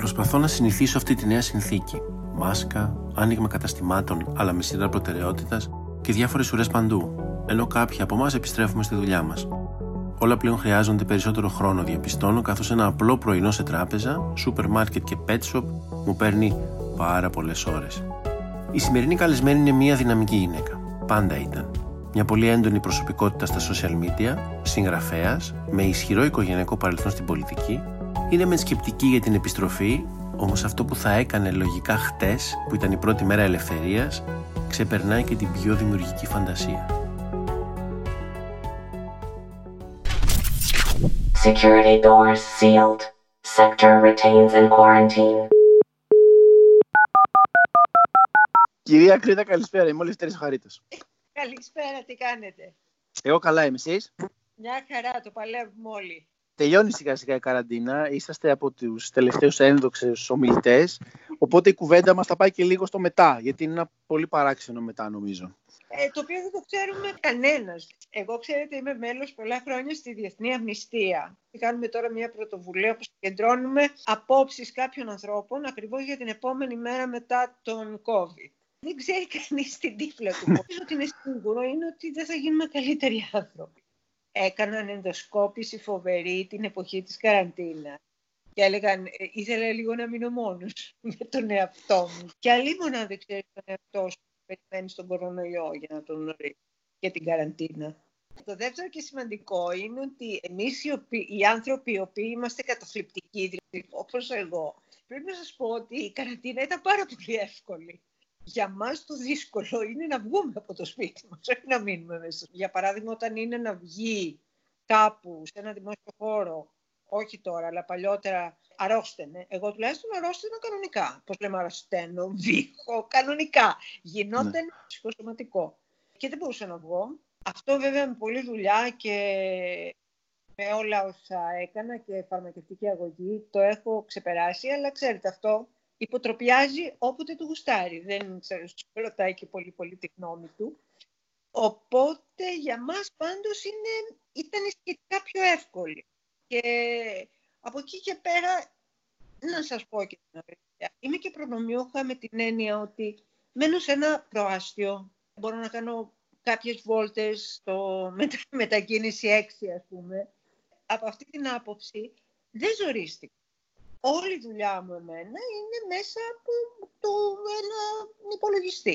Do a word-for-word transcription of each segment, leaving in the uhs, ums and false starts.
Προσπαθώ να συνηθίσω αυτή τη νέα συνθήκη. Μάσκα, άνοιγμα καταστημάτων, αλλά με σειρά προτεραιότητας και διάφορες ουρές παντού, ενώ κάποιοι από εμάς επιστρέφουμε στη δουλειά μας. Όλα πλέον χρειάζονται περισσότερο χρόνο, διαπιστώνω, καθώς ένα απλό πρωινό σε τράπεζα, σούπερ μάρκετ και pet shop μου παίρνει πάρα πολλές ώρες. Η σημερινή καλεσμένη είναι μια δυναμική γυναίκα. Πάντα ήταν. Μια πολύ έντονη προσωπικότητα στα social media, συγγραφέας, με ισχυρό οικογενειακό παρελθόν στην πολιτική. Είναι μεν σκεπτική για την επιστροφή, όμως αυτό που θα έκανε λογικά χτες, που ήταν η πρώτη μέρα ελευθερίας, ξεπερνάει και την πιο δημιουργική φαντασία. Security doors sealed. Sector retains in quarantine. Κυρία Κρήτα, καλησπέρα. Είμαι ο Λευτέρης Χαρίτος. Καλησπέρα, τι κάνετε? Εγώ καλά είμαι, εσείς? Μια χαρά, το παλεύουμε όλοι. Τελειώνει σιγά σιγά η καραντίνα. Είσαστε από τους τελευταίους ένδοξους ομιλητές. Οπότε η κουβέντα μας θα πάει και λίγο στο μετά, γιατί είναι ένα πολύ παράξενο μετά, νομίζω. Ε, το οποίο δεν το ξέρουμε κανένας. Εγώ, ξέρετε, είμαι μέλος πολλά χρόνια στη Διεθνή Αμνηστία. Κάνουμε τώρα μια πρωτοβουλία που συγκεντρώνουμε απόψεις κάποιων ανθρώπων ακριβώς για την επόμενη μέρα μετά τον COVID. Δεν ξέρει κανείς την τύφλα του. Νομίζω ότι είναι σίγουρο είναι ότι δεν θα γίνουμε καλύτεροι άνθρωποι. Έκαναν ενδοσκόπηση φοβερή την εποχή της καραντίνας. Και έλεγαν, ήθελα λίγο να μείνω μόνος με τον εαυτό μου. Και αλλήμωνα δεν ξέρει τον εαυτό σου που περιμένει στον κορονοϊό για να τον γνωρίσει για την καραντίνα. Το δεύτερο και σημαντικό είναι ότι εμείς οι, οποίοι, οι άνθρωποι οι οποίοι είμαστε καταθλιπτικοί, δηλαδή όπως εγώ, πρέπει να σας πω ότι η καραντίνα ήταν πάρα πολύ εύκολη. Για μας το δύσκολο είναι να βγούμε από το σπίτι μας, όχι να μείνουμε μέσα. Για παράδειγμα, όταν είναι να βγει κάπου σε ένα δημόσιο χώρο, όχι τώρα, αλλά παλιότερα, αρρώστενε. Εγώ τουλάχιστον αρρώσταινα κανονικά. Πώς λέμε αρρωσταίνω, βήχω, κανονικά. Γινόταν ναι. Ψυχοσωματικό. Και δεν μπορούσα να βγω. Αυτό βέβαια με πολλή δουλειά και με όλα όσα έκανα και φαρμακευτική αγωγή το έχω ξεπεράσει, αλλά ξέρετε αυτό υποτροπιάζει όποτε του γουστάρει. Δεν ξέρω, ρωτάει και πολύ πολύ τη γνώμη του. Οπότε για μας πάντως είναι, ήταν σχετικά πιο εύκολη. Και από εκεί και πέρα, να σας πω και την αλήθεια, είμαι και προνομιούχα με την έννοια ότι μένω σε ένα προάστιο. Μπορώ να κάνω κάποιες βόλτες στο μετα, μετακίνηση έξι, ας πούμε. Από αυτή την άποψη δεν ζορίστηκα. Όλη η δουλειά μου εμένα είναι μέσα από το ένα υπολογιστή.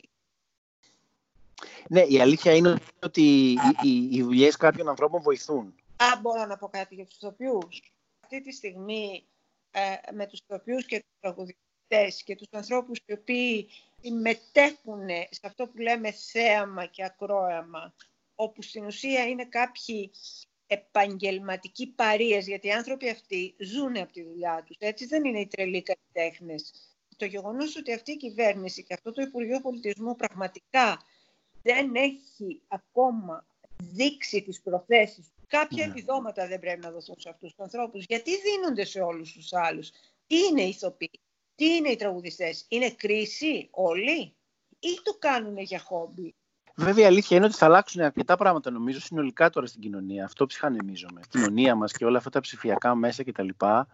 Ναι, η αλήθεια είναι ότι οι, οι, οι δουλειές κάποιων ανθρώπων βοηθούν. Α, μπορώ να πω κάτι για τους ηθοποιούς. Αυτή τη στιγμή ε, με τους ηθοποιούς και τους τραγουδιστές και τους ανθρώπους οι οποίοι συμμετέχουν σε αυτό που λέμε θέαμα και ακρόαμα, όπου στην ουσία είναι κάποιοι επαγγελματικοί παρείες, γιατί οι άνθρωποι αυτοί ζουν από τη δουλειά τους, έτσι δεν είναι οι τρελοί καλλιτέχνες. Το γεγονός ότι αυτή η κυβέρνηση και αυτό το Υπουργείο Πολιτισμού πραγματικά δεν έχει ακόμα δείξει τις προθέσεις. Κάποια mm. επιδόματα δεν πρέπει να δοθούν σε αυτούς τους ανθρώπους. Γιατί δίνονται σε όλους τους άλλους? Τι είναι οι ηθοποιοί, τι είναι οι τραγουδιστές? Είναι κρίση όλοι ή το κάνουν για χόμπι? Βέβαια, η αλήθεια είναι ότι θα αλλάξουν αρκετά πράγματα, νομίζω, συνολικά τώρα στην κοινωνία. Αυτό ψυχανεμίζομαι. Η κοινωνία μας και όλα αυτά τα ψηφιακά μέσα κτλ.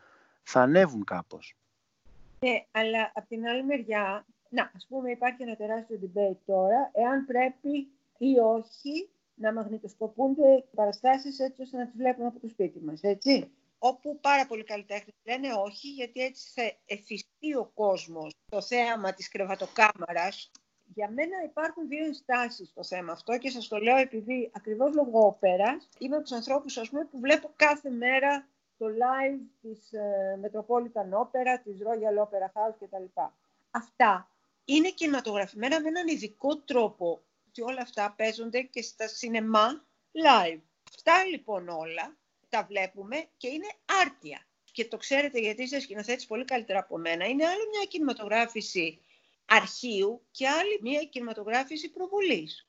Θα ανέβουν κάπως. Ναι, αλλά από την άλλη μεριά, να, ας πούμε, υπάρχει ένα τεράστιο debate τώρα, εάν πρέπει ή όχι να μαγνητοσκοπούνται οι παραστάσεις έτσι ώστε να τις βλέπουμε από το σπίτι μας, έτσι. Όπου πάρα πολλοί καλλιτέχνες λένε όχι, γιατί έτσι θα εθιστεί ο κόσμος το θέαμα της κρεβατοκάμαρας. Για μένα υπάρχουν δύο ενστάσεις στο θέμα αυτό και σας το λέω επειδή ακριβώς λόγω όπερας είμαι από τους ανθρώπους, ας πούμε, που βλέπω κάθε μέρα το live της ε, Metropolitan Opera, της Royal Opera House κτλ. Αυτά είναι κινηματογραφημένα με έναν ειδικό τρόπο ότι όλα αυτά παίζονται και στα σινεμά live. Αυτά λοιπόν όλα τα βλέπουμε και είναι άρτια. Και το ξέρετε γιατί είστε σκηνοθέτης πολύ καλύτερα από μένα. Είναι άλλο μια κινηματογράφηση αρχείου και άλλη μια κινηματογράφηση προβολής.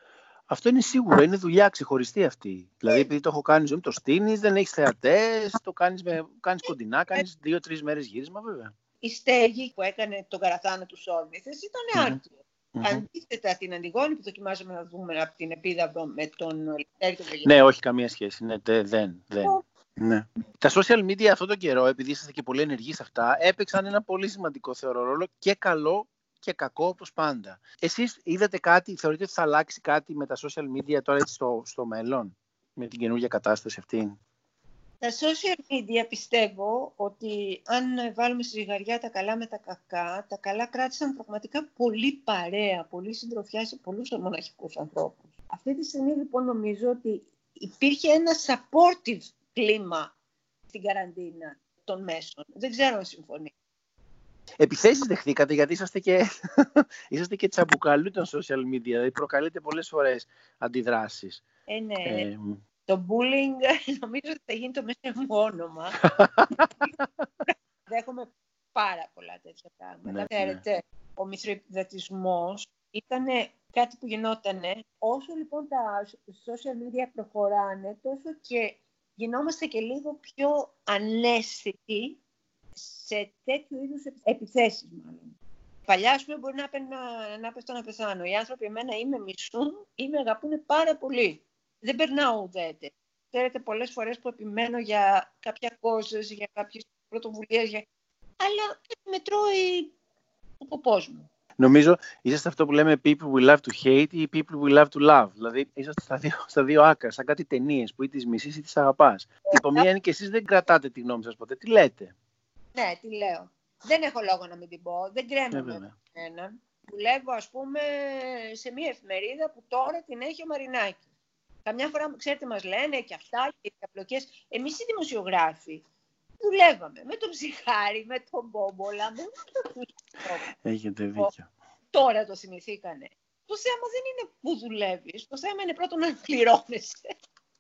Αυτό είναι σίγουρο, είναι δουλειά ξεχωριστή αυτή. Δηλαδή, επειδή το έχω κάνει ζωή, το στείνεις, δεν έχεις θεατές, το κάνεις, με, κάνεις κοντινά, κάνεις δύο-τρεις μέρες γύρισμα, βέβαια. Η στέγη που έκανε τον Καραθάνο του Σόρμηθες ήταν mm-hmm. άρτιο. Mm-hmm. Αντίθετα, την Αντιγόνη που δοκιμάζαμε να δούμε από την Επίδαυρο με τον Ελευθέρη τον Βεγγέλη. Ναι, όχι καμία σχέση. Ναι, δεν. δεν. Ναι. Τα social media αυτόν τον καιρό, επειδή είσαστε και πολύ ενεργοί σε αυτά, έπαιξαν ένα πολύ σημαντικό θεωρώ ρόλο και καλό και κακό όπως πάντα. Εσείς είδατε κάτι, θεωρείτε ότι θα αλλάξει κάτι με τα social media τώρα έτσι στο, στο μέλλον, με την καινούργια κατάσταση αυτή? Τα social media πιστεύω ότι αν βάλουμε στη ζυγαριά τα καλά με τα κακά, τα καλά κράτησαν πραγματικά πολύ παρέα, πολύ συντροφιά σε πολλούς μοναχικούς ανθρώπους. Αυτή τη στιγμή λοιπόν νομίζω ότι υπήρχε ένα supportive κλίμα στην καραντίνα των μέσων. Δεν ξέρω αν συμφωνεί. Επιθέσεις δεχτήκατε, γιατί είσαστε και, είσαστε και τσαμπουκαλού των social media, δηλαδή προκαλείτε πολλές φορές αντιδράσεις. Ε, ναι. Ε, Το bullying νομίζω ότι θα γίνει το μέσα μου όνομα. Δέχομαι πάρα πολλά τέτοια πράγματα. Ναι, Ξέρετε, ναι. Ο μηθροειδατισμός ήταν κάτι που γινότανε. Όσο λοιπόν τα social media προχωράνε, τόσο και γινόμαστε και λίγο πιο αναίσθητοι σε τέτοιου είδους επιθέσεις μάλλον. Παλιά, ας πούμε, μπορεί να, να, να πέφτω να πεθάνω. Οι άνθρωποι εμένα ή με μισούν ή με αγαπούν πάρα πολύ. Δεν περνάω ουδέτε. Ξέρετε, πολλές φορές που επιμένω για κάποια causes, για κάποιες πρωτοβουλίες, για... αλλά με τρώει ο ποπός μου. Νομίζω είσαστε αυτό που λέμε people we love to hate ή people we love to love. Δηλαδή είσαστε στα δύο, στα δύο άκρα, σαν κάτι ταινίες που ή τις μισείς ή τις αγαπάς. Ε, η μία είναι και εσείς δεν κρατάτε τη γνώμη σας ποτέ. Τι λέτε? Ναι, τι λέω. Δεν έχω λόγο να μην την πω. Δεν κρέμομαι ε, έναν. Δουλεύω, ας πούμε, σε μια εφημερίδα που τώρα την έχει ο Μαρινάκης. Καμιά φορά, ξέρετε, μας λένε και αυτά και οι απλοκές. Εμείς οι δημοσιογράφοι δουλεύαμε με τον Ψυχάρη, με τον Μπόμπολα, με τον Έχετε δίκιο. Τώρα το θυμηθήκανε. Το θέμα δεν είναι που δουλεύεις. Το θέμα είναι πρώτον να πληρώνεσαι.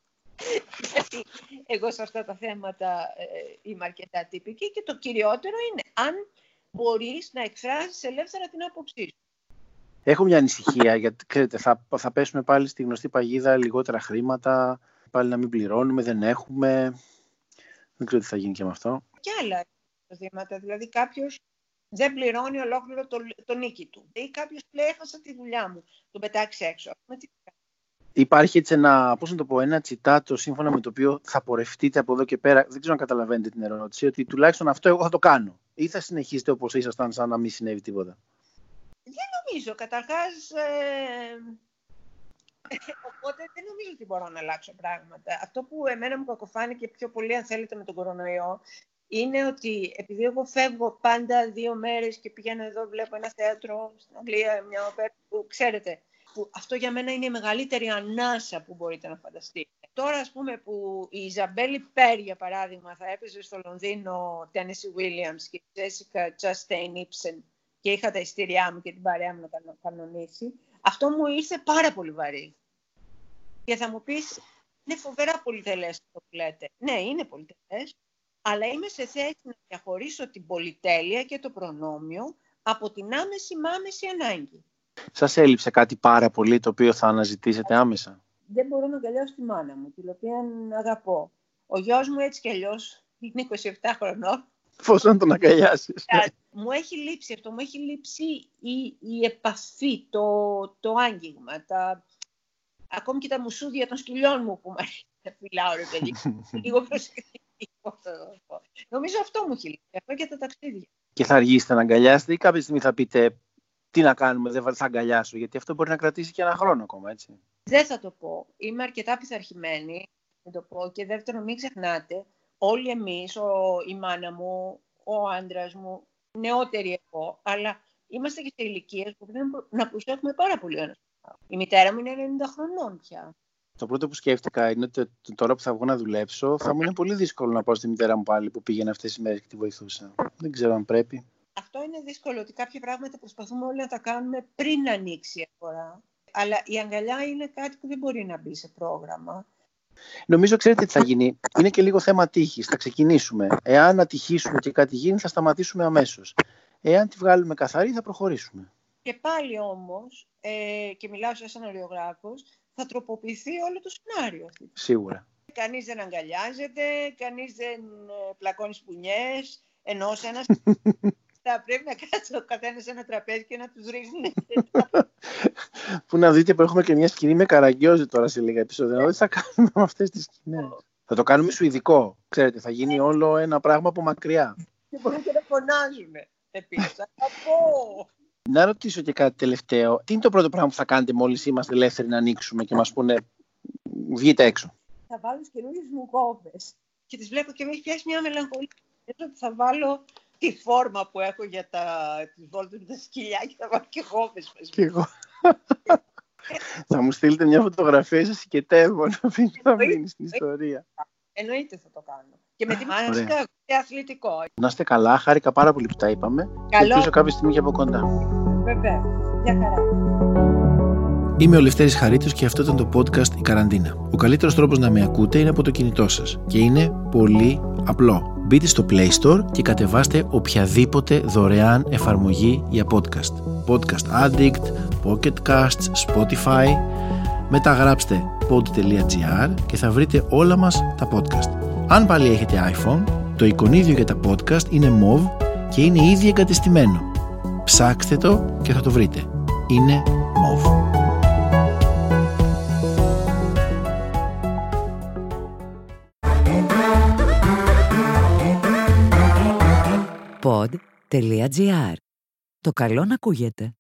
Γιατί εγώ σε αυτά τα θέματα ε, είμαι αρκετά τυπική και το κυριότερο είναι αν μπορείς να εκφράσεις ελεύθερα την άποψή σου. Έχω μια ανησυχία, γιατί ξέρετε, θα, θα πέσουμε πάλι στη γνωστή παγίδα, λιγότερα χρήματα, πάλι να μην πληρώνουμε, δεν έχουμε. Δεν ξέρω τι θα γίνει και με αυτό. Και άλλα ζητήματα, δηλαδή κάποιος δεν πληρώνει ολόκληρο το, το νίκη του. Ή κάποιος λέει, έχασα τη δουλειά μου, τον πετάξει έξω. Υπάρχει έτσι ένα, πώς να το πω, ένα τσιτάτο σύμφωνα με το οποίο θα πορευτείτε από εδώ και πέρα. Δεν ξέρω αν καταλαβαίνετε την ερώτηση, ότι τουλάχιστον αυτό εγώ θα το κάνω. Ή θα συνεχίσετε όπως ήσασταν, σαν να μην συνέβη τίποτα? Δεν νομίζω. Καταρχάς, ε... οπότε δεν νομίζω ότι μπορώ να αλλάξω πράγματα. Αυτό που εμένα μου κακοφάνηκε πιο πολύ, αν θέλετε, με τον κορονοϊό, είναι ότι επειδή εγώ φεύγω πάντα δύο μέρες και πηγαίνω εδώ, βλέπω ένα θέατρο στην Αγγλία, μια οπέρα που ξέρετε, που αυτό για μένα είναι η μεγαλύτερη ανάσα που μπορείτε να φανταστείτε. Τώρα, ας πούμε, που η Ιζαμπέλη Πέρ, για παράδειγμα, θα έπαιζε στο Λονδίνο Tennessee Williams και η Jessica Chastain Ibsen και είχα τα ειστήριά μου και την παρέα μου να κανονίσει, αυτό μου ήρθε πάρα πολύ βαρύ. Και θα μου πεις, είναι φοβερά πολυτελές αυτό που λέτε. Ναι, είναι πολυτελές, αλλά είμαι σε θέση να διαχωρίσω την πολυτέλεια και το προνόμιο από την άμεση μ' άμεση ανάγκη. Σας έλειψε κάτι πάρα πολύ το οποίο θα αναζητήσετε άμεσα? Δεν μπορώ να αγκαλιάσω τη μάνα μου, την οποία αγαπώ. Ο γιος μου έτσι κι αλλιώς είναι είκοσι επτά χρονών. Πώς να τον αγκαλιάσεις? Μου έχει λείψει αυτό, μου έχει λείψει η, η επαφή, το, το άγγιγμα, τα... ακόμη και τα μουσούδια των σκυλιών μου που μου αρέσει να φυλάω, ρε παιδί. Λίγο προσεκτική. Νομίζω αυτό μου έχει λείψει, αυτό και τα ταξίδια. Και θα αργήσετε να αγκαλιάσετε ή κάποια στιγμή θα πείτε τι να κάνουμε, δεν θα αγκαλιάσω? Γιατί αυτό μπορεί να κρατήσει και ένα χρόνο ακόμα, έτσι. Δεν θα το πω. Είμαι αρκετά πειθαρχημένη, να το πω. Και δεύτερον, μην ξεχνάτε, όλοι εμείς, ο, η μάνα μου, ο άντρας μου, νεότεροι εγώ, αλλά είμαστε και σε ηλικίες που πρέπει να προσέχουμε πάρα πολύ ένας. Η μητέρα μου είναι ενενήντα χρονών πια. Το πρώτο που σκέφτηκα είναι ότι τώρα που θα βγω να δουλέψω, θα μου είναι πολύ δύσκολο να πάω στη μητέρα μου πάλι που πήγαινε αυτές τις μέρες και τη βοηθούσα. Δεν ξέρω αν πρέπει. Αυτό είναι δύσκολο, ότι κάποια πράγματα προσπαθούμε όλοι να τα κάνουμε πριν ανοίξει η αγορά. Αλλά η αγκαλιά είναι κάτι που δεν μπορεί να μπει σε πρόγραμμα. Νομίζω, ξέρετε τι θα γίνει. Είναι και λίγο θέμα τύχης. Θα ξεκινήσουμε. Εάν ατυχήσουμε και κάτι γίνει, θα σταματήσουμε αμέσως. Εάν τη βγάλουμε καθαρή, θα προχωρήσουμε. Και πάλι όμως, ε, και μιλάω σαν σεναριογράφος, θα τροποποιηθεί όλο το σενάριο. Σίγουρα. Κανείς δεν αγκαλιάζεται, κανείς δεν πλακώνει σπουνιές, ενώ σε ένα... θα πρέπει να κάτσει ο καθένας σε ένα τραπέζι και να τους ρίχνει. Που να δείτε που έχουμε και μια σκηνή με Καραγκιόζη τώρα σε λίγα επεισόδια. Δεν θα κάνουμε με αυτές τις σκηνές. Θα το κάνουμε σουηδικό. Ξέρετε, θα γίνει όλο ένα πράγμα από μακριά. Και μπορούν και να φωνάζουν επίσης. Αγαπώ! Να ρωτήσω και κάτι τελευταίο. Τι είναι το πρώτο πράγμα που θα κάνετε μόλις είμαστε ελεύθεροι να ανοίξουμε και μας πούνε βγείτε έξω? Θα βάλω τις καινούριες μου γόβες. Και τις βλέπω και με έχει πιάσει μια μελαγχολία. Ότι θα βάλω τη φόρμα που έχω για τα... τις βόλτες με τα σκυλιά και θα βάλω και γόβες. Και εγώ. Θα μου στείλετε μια φωτογραφία σας συγκετεύω να μείνει στην ιστορία. Εννοείται θα το κάνω. Και με τη μάσκα και αθλητικό. Να είστε καλά, χάρηκα πάρα πολύ που τα είπαμε. Καλό. Και ελπίζω κάποια στιγμή και από κοντά. Βέβαια. Γεια χαρά. Είμαι ο Λευτέρης Χαρίτος και αυτό ήταν το podcast «Η Καραντίνα». Ο καλύτερος τρόπος να με ακούτε είναι από το κινητό σας και είναι πολύ απλό. Μπείτε στο Play Store και κατεβάστε οποιαδήποτε δωρεάν εφαρμογή για podcast. Podcast Addict, Pocket Casts, Spotify. Μετά γράψτε pod.gr και θα βρείτε όλα μας τα podcast. Αν πάλι έχετε iPhone, το εικονίδιο για τα podcast είναι mauve και είναι ήδη εγκατεστημένο. Ψάξτε το και θα το βρείτε. Είναι mauve. pod.gr. Το καλό να ακούγεται.